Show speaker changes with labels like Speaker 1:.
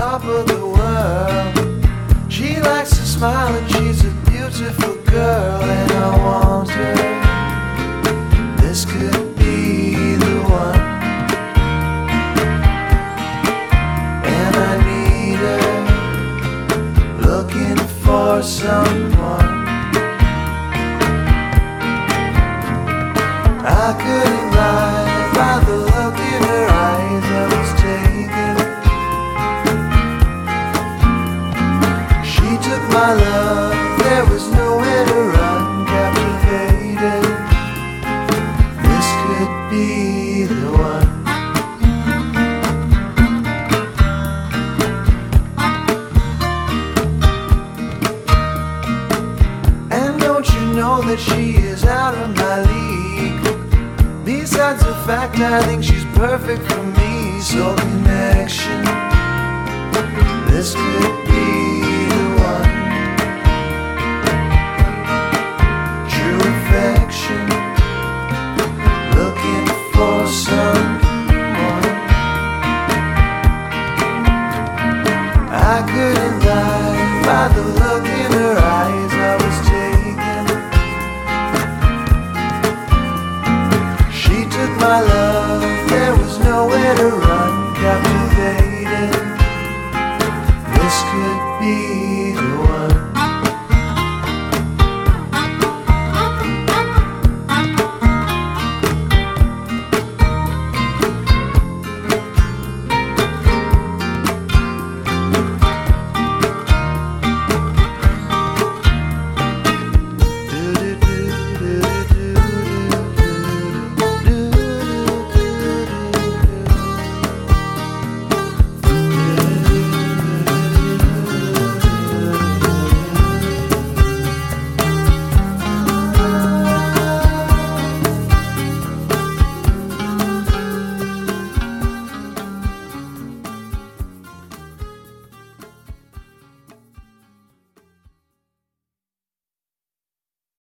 Speaker 1: top of the world. She likes to smile and she's a beautiful girl, and I want her. This could be the one, and I need her, looking for someone. I couldn't lie by the look in her eyes. I was taken. She took my love, there was nowhere to run. Captivated, this could be the one. And don't you know that she is out of my league? Besides the fact I think she's perfect for me. So connection, this could be the one. True affection, looking for someone. I couldn't lie by the look in her eyes. I was taken. She took my love, there was nowhere to run. Captivated, this could be the one.